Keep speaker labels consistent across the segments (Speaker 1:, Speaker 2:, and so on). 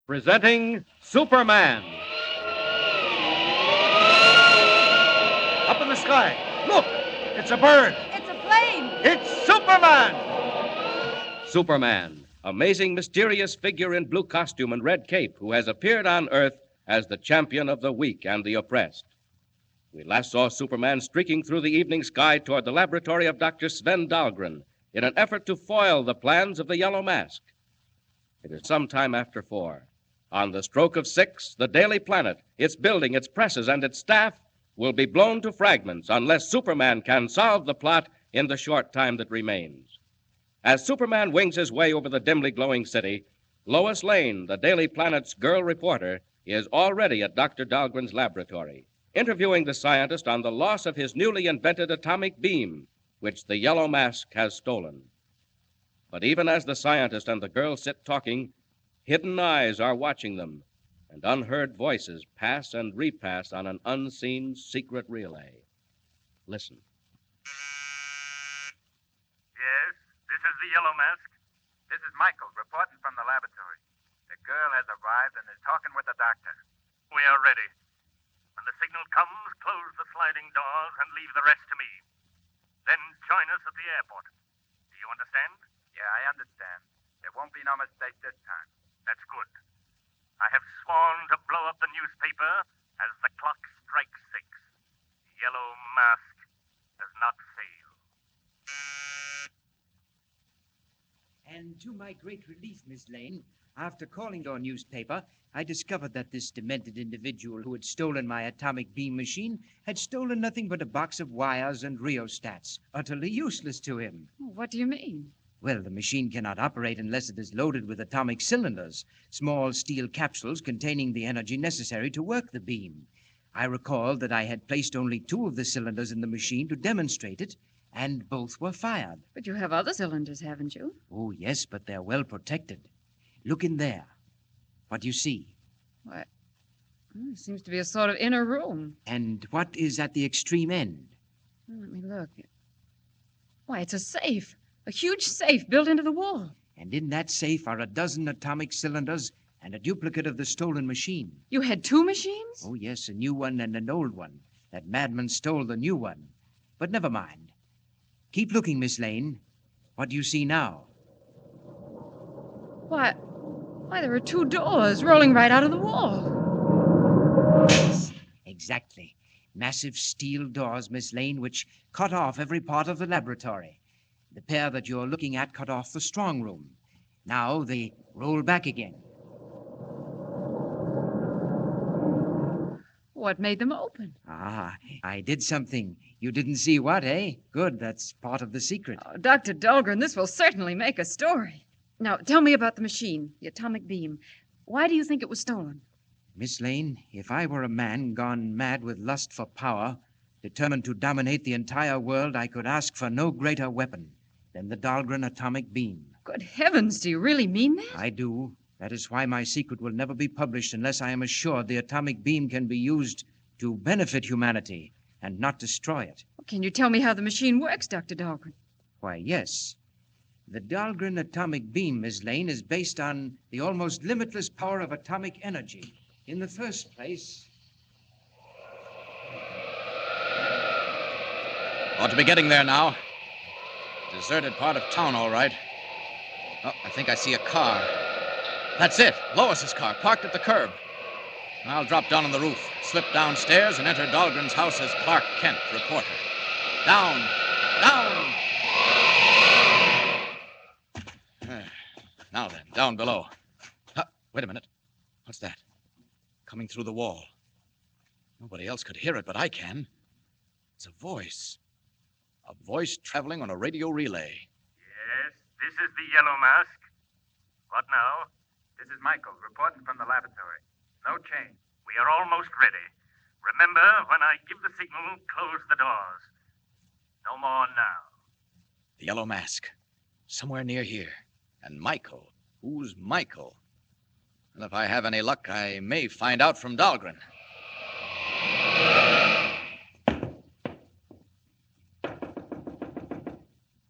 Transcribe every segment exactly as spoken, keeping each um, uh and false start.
Speaker 1: Presenting Superman. Up in the sky. Look! It's a bird.
Speaker 2: It's a plane.
Speaker 1: It's Superman! Superman, amazing, mysterious figure in blue costume and red cape who has appeared on Earth as the champion of the weak and the oppressed. We last saw Superman streaking through the evening sky toward the laboratory of Doctor Sven Dahlgren in an effort to foil the plans of the Yellow Mask. It is some time after four. On the stroke of six, the Daily Planet, its building, its presses, and its staff will be blown to fragments unless Superman can solve the plot in the short time that remains. As Superman wings his way over the dimly glowing city, Lois Lane, the Daily Planet's girl reporter, is already at Doctor Dahlgren's laboratory, interviewing the scientist on the loss of his newly invented atomic beam, which the Yellow Mask has stolen. But even as the scientist and the girl sit talking, hidden eyes are watching them, and unheard voices pass and repass on an unseen secret relay. Listen.
Speaker 3: Yes, this is the Yellow Mask. This is Michael reporting from the laboratory. The girl has arrived and is talking with the doctor. We are ready. When the signal comes, close the sliding doors and leave the rest to me. Then join us at the airport. Do you understand? Yeah, I understand. There won't be no mistake this time. That's good. I have sworn to blow up the newspaper as the clock strikes six. The Yellow Mask does not fail.
Speaker 4: And to my great relief, Miss Lane, after calling your newspaper, I discovered that this demented individual who had stolen my atomic beam machine had stolen nothing but a box of wires and rheostats, utterly useless to him.
Speaker 2: What do you mean?
Speaker 4: Well, the machine cannot operate unless it is loaded with atomic cylinders, small steel capsules containing the energy necessary to work the beam. I recalled that I had placed only two of the cylinders in the machine to demonstrate it, and both were fired.
Speaker 2: But you have other cylinders, haven't you?
Speaker 4: Oh, yes, but they're well protected. Look in there. What do you see?
Speaker 2: Why, well, it seems to be a sort of inner room.
Speaker 4: And what is at the extreme end?
Speaker 2: Well, let me look. Why, it's a safe. A huge safe built into the wall.
Speaker 4: And in that safe are a dozen atomic cylinders and a duplicate of the stolen machine.
Speaker 2: You had two machines?
Speaker 4: Oh, yes, a new one and an old one. That madman stole the new one. But never mind. Keep looking, Miss Lane. What do you see now?
Speaker 2: Why, why, there are two doors rolling right out of the wall.
Speaker 4: Yes, exactly. Massive steel doors, Miss Lane, which cut off every part of the laboratory. The pair that you're looking at cut off the strong room. Now they roll back again.
Speaker 2: What made them open?
Speaker 4: Ah, I did something. You didn't see what, eh? Good, that's part of the secret.
Speaker 2: Oh, Doctor Dahlgren, this will certainly make a story. Now, tell me about the machine, the atomic beam. Why do you think it was stolen?
Speaker 4: Miss Lane, if I were a man gone mad with lust for power, determined to dominate the entire world, I could ask for no greater weapon than the Dahlgren atomic beam.
Speaker 2: Good heavens, do you really mean that?
Speaker 4: I do. That is why my secret will never be published unless I am assured the atomic beam can be used to benefit humanity and not destroy it.
Speaker 2: Can you tell me how the machine works, Doctor Dahlgren?
Speaker 4: Why, yes. The Dahlgren atomic beam, Miss Lane, is based on the almost limitless power of atomic energy. In the first place...
Speaker 5: Ought to be getting there now. Deserted part of town, all right. Oh, I think I see a car. That's it. Lois's car, parked at the curb. I'll drop down on the roof, slip downstairs, and enter Dahlgren's house as Clark Kent, reporter. Down! Down! Now then, down below. Ah, wait a minute. What's that? Coming through the wall. Nobody else could hear it, but I can. It's a voice. A voice traveling on a radio relay.
Speaker 3: Yes, this is the Yellow Mask. What now? This is Michael reporting from the laboratory. No change. We are almost ready. Remember, when I give the signal, close the doors. No more now.
Speaker 5: The Yellow Mask. Somewhere near here. And Michael. Who's Michael? Well, if I have any luck, I may find out from Dahlgren.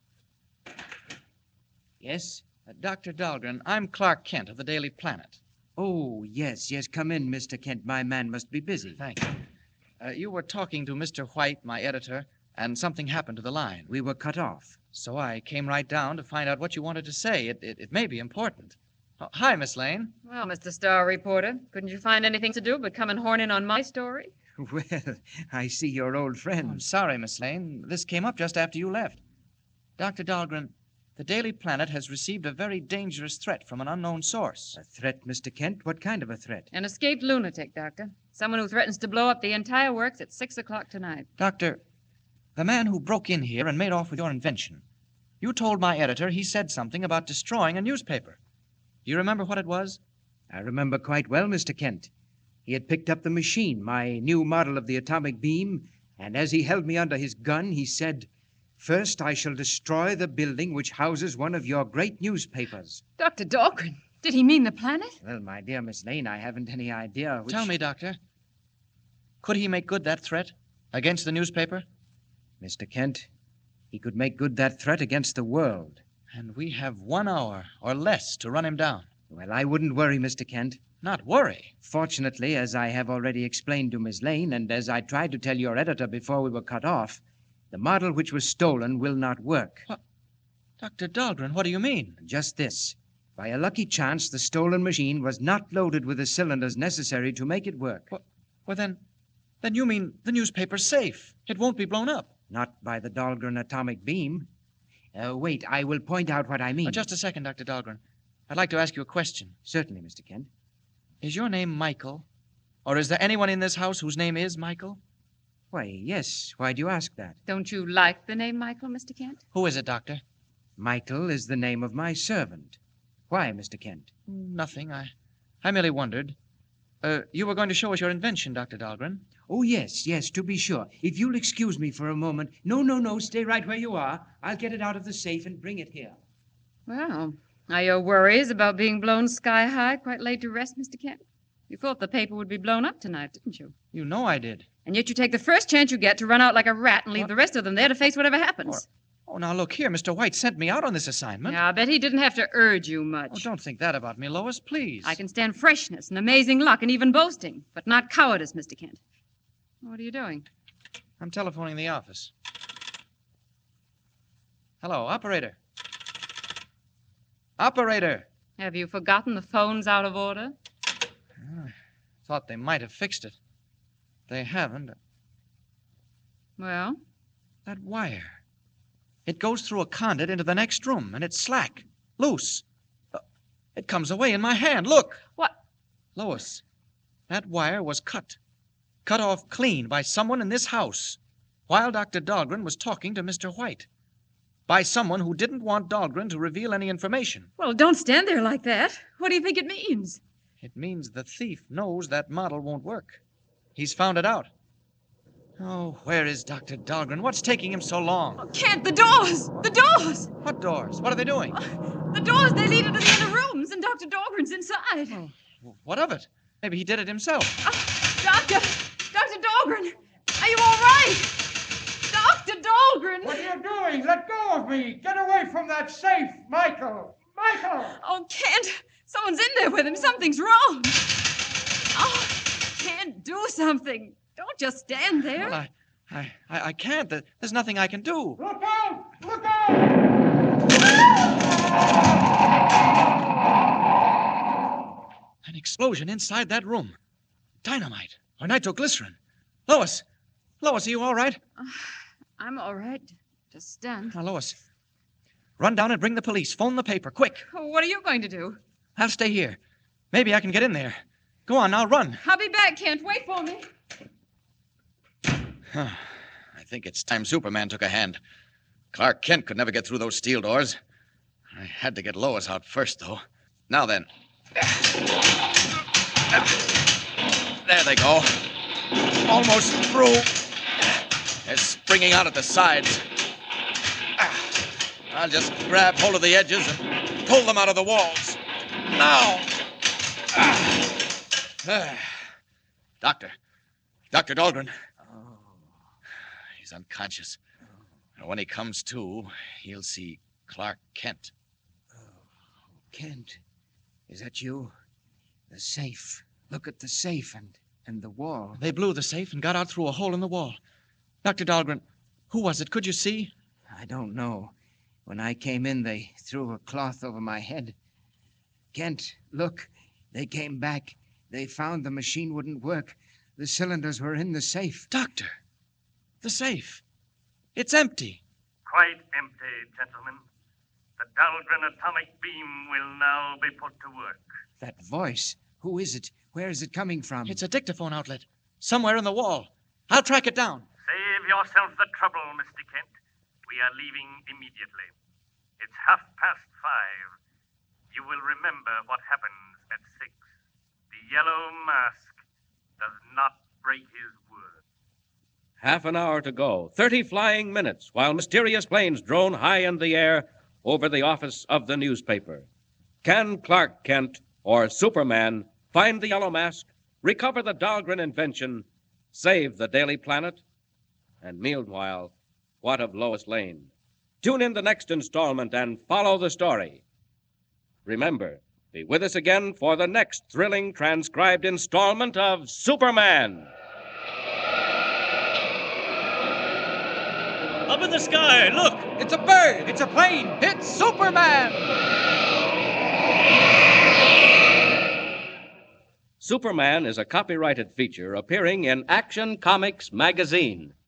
Speaker 5: Yes? Uh, Doctor Dahlgren, I'm Clark Kent of the Daily Planet.
Speaker 4: Oh, yes, yes. Come in, Mister Kent. My man must be busy.
Speaker 5: Thank you. Uh, you were talking to Mister White, my editor, and something happened to the line.
Speaker 4: We were cut off.
Speaker 5: So I came right down to find out what you wanted to say. It, it, it may be important. Oh, hi, Miss Lane.
Speaker 2: Well, Mister Star Reporter, couldn't you find anything to do but come and horn in on my story?
Speaker 4: Well, I see you're old
Speaker 5: Oh, I'm
Speaker 4: friends.
Speaker 5: sorry, Miss Lane. This came up just after you left. Doctor Dahlgren, the Daily Planet has received a very dangerous threat from an unknown source.
Speaker 4: A threat, Mister Kent? What kind of a threat?
Speaker 2: An escaped lunatic, Doctor. Someone who threatens to blow up the entire works at six o'clock tonight.
Speaker 5: Doctor, the man who broke in here and made off with your invention. You told my editor he said something about destroying a newspaper. Do you remember what it was?
Speaker 4: I remember quite well, Mister Kent. He had picked up the machine, my new model of the atomic beam, and as he held me under his gun, he said, "First, I shall destroy the building which houses one of your great newspapers."
Speaker 2: Doctor Dahlgren, did he mean the planet?
Speaker 4: Well, my dear Miss Lane, I haven't any idea which...
Speaker 5: Tell me, Doctor, could he make good that threat against the newspaper?
Speaker 4: Mister Kent, he could make good that threat against the world.
Speaker 5: And we have one hour or less to run him down.
Speaker 4: Well, I wouldn't worry, Mister Kent.
Speaker 5: Not worry.
Speaker 4: Fortunately, as I have already explained to Miss Lane, and as I tried to tell your editor before we were cut off, the model which was stolen will not work.
Speaker 5: What? Doctor Dahlgren, what do you mean?
Speaker 4: Just this. By a lucky chance, the stolen machine was not loaded with the cylinders necessary to make it work.
Speaker 5: What? Well, then, then you mean the newspaper's safe. It won't be blown up.
Speaker 4: Not by the Dahlgren atomic beam. Uh, wait, I will point out what I mean.
Speaker 5: Oh, just a second, Doctor Dahlgren. I'd like to ask you a question.
Speaker 4: Certainly, Mister Kent.
Speaker 5: Is your name Michael? Or is there anyone in this house whose name is Michael?
Speaker 4: Why, yes. Why do you ask that?
Speaker 2: Don't you like the name Michael, Mister Kent?
Speaker 5: Who is it, Doctor?
Speaker 4: Michael is the name of my servant. Why, Mister Kent?
Speaker 5: Nothing. I, I merely wondered. Uh, you were going to show us your invention, Doctor Dahlgren.
Speaker 4: Oh, yes, yes, to be sure. If you'll excuse me for a moment. No, no, no, stay right where you are. I'll get it out of the safe and bring it here.
Speaker 2: Well, are your worries about being blown sky high quite laid to rest, Mister Kent? You thought the paper would be blown up tonight, didn't you?
Speaker 5: You know I did.
Speaker 2: And yet you take the first chance you get to run out like a rat and leave
Speaker 5: What?
Speaker 2: the rest of them there to face whatever happens.
Speaker 5: Oh, now look here. Mister White sent me out on this assignment.
Speaker 2: Yeah, I bet he didn't have to urge you
Speaker 5: Oh,
Speaker 2: much.
Speaker 5: don't think that about me, Lois, please.
Speaker 2: I can stand freshness and amazing luck and even boasting, but not cowardice, Mister Kent. What are you doing?
Speaker 5: I'm telephoning the office. Hello, operator. Operator.
Speaker 2: Have you forgotten the phone's out of order?
Speaker 5: Thought they might have fixed it. They haven't.
Speaker 2: Well,
Speaker 5: That wire. It goes through a conduit into the next room, and it's slack, loose. Uh, It comes away in my hand. Look.
Speaker 2: what?
Speaker 5: Lois, that wire was cut. Cut off clean by someone in this house while Doctor Dahlgren was talking to Mister White. By someone who didn't want Dahlgren to reveal any information.
Speaker 2: Well, don't stand there like that. What do you think it means?
Speaker 5: It means the thief knows that model won't work. He's found it out. Oh, where is Doctor Dahlgren? What's taking him so long?
Speaker 2: Oh, Kent, the doors! The doors!
Speaker 5: What doors? What are they doing?
Speaker 2: The doors, they lead into the other rooms, and Doctor Dahlgren's inside.
Speaker 5: Oh, what of it? Maybe he did it himself.
Speaker 2: Oh, Doctor! Doctor Dahlgren! Are you all right? Doctor Dahlgren!
Speaker 6: What are you doing? Let go of me! Get away from that safe, Michael! Michael!
Speaker 2: Oh, Kent! Someone's in there with him. Something's wrong. Oh, Kent, do something. Don't just stand there.
Speaker 5: Well, I, I, I, I can't. There- There's nothing I can do.
Speaker 6: Look out! Look out!
Speaker 5: An explosion inside that room. Dynamite or nitroglycerin. Lois! Lois, are you all right?
Speaker 2: I'm all right. Just stand.
Speaker 5: Now, Lois, run down and bring the police. Phone the paper, quick.
Speaker 2: Oh, what are you going to do?
Speaker 5: I'll stay here. Maybe I can get in there. Go on, now run.
Speaker 2: I'll be back, Kent. Wait for me.
Speaker 5: I think it's time Superman took a hand. Clark Kent could never get through those steel doors. I had to get Lois out first, though. Now then. There they go. Almost through. They're springing out at the sides. I'll just grab hold of the edges and pull them out of the walls. Now. Doctor. Doctor Dahlgren. He's unconscious. When he comes to, he'll see Clark Kent.
Speaker 4: Kent, is that you? The safe. Look at the safe and, and the wall.
Speaker 5: They blew the safe and got out through a hole in the wall. Doctor Dahlgren, who was it? Could you see?
Speaker 4: I don't know. When I came in, they threw a cloth over my head. Kent, look. They came back. They found the machine wouldn't work. The cylinders were in the safe.
Speaker 5: Doctor, the safe. It's empty.
Speaker 3: Quite empty, gentlemen. The Dahlgren atomic beam will now be put to work.
Speaker 4: That voice. Who is it? Where is it coming from?
Speaker 5: It's a dictaphone outlet. Somewhere in the wall. I'll track it down.
Speaker 3: Save yourself the trouble, Mister Kent. We are leaving immediately. It's half past five. You will remember what happens at six. The Yellow Mask does not break his word.
Speaker 1: Half an hour to go, thirty flying minutes, while mysterious planes drone high in the air over the office of the newspaper. Can Clark Kent, or Superman, find the Yellow Mask, recover the Dahlgren invention, save the Daily Planet? And meanwhile, what of Lois Lane? Tune in the next installment and follow the story. Remember, be with us again for the next thrilling transcribed installment of Superman.
Speaker 7: Up in the sky, look!
Speaker 6: It's a bird. It's a plane. It's Superman.
Speaker 1: Superman is a copyrighted feature appearing in Action Comics magazine.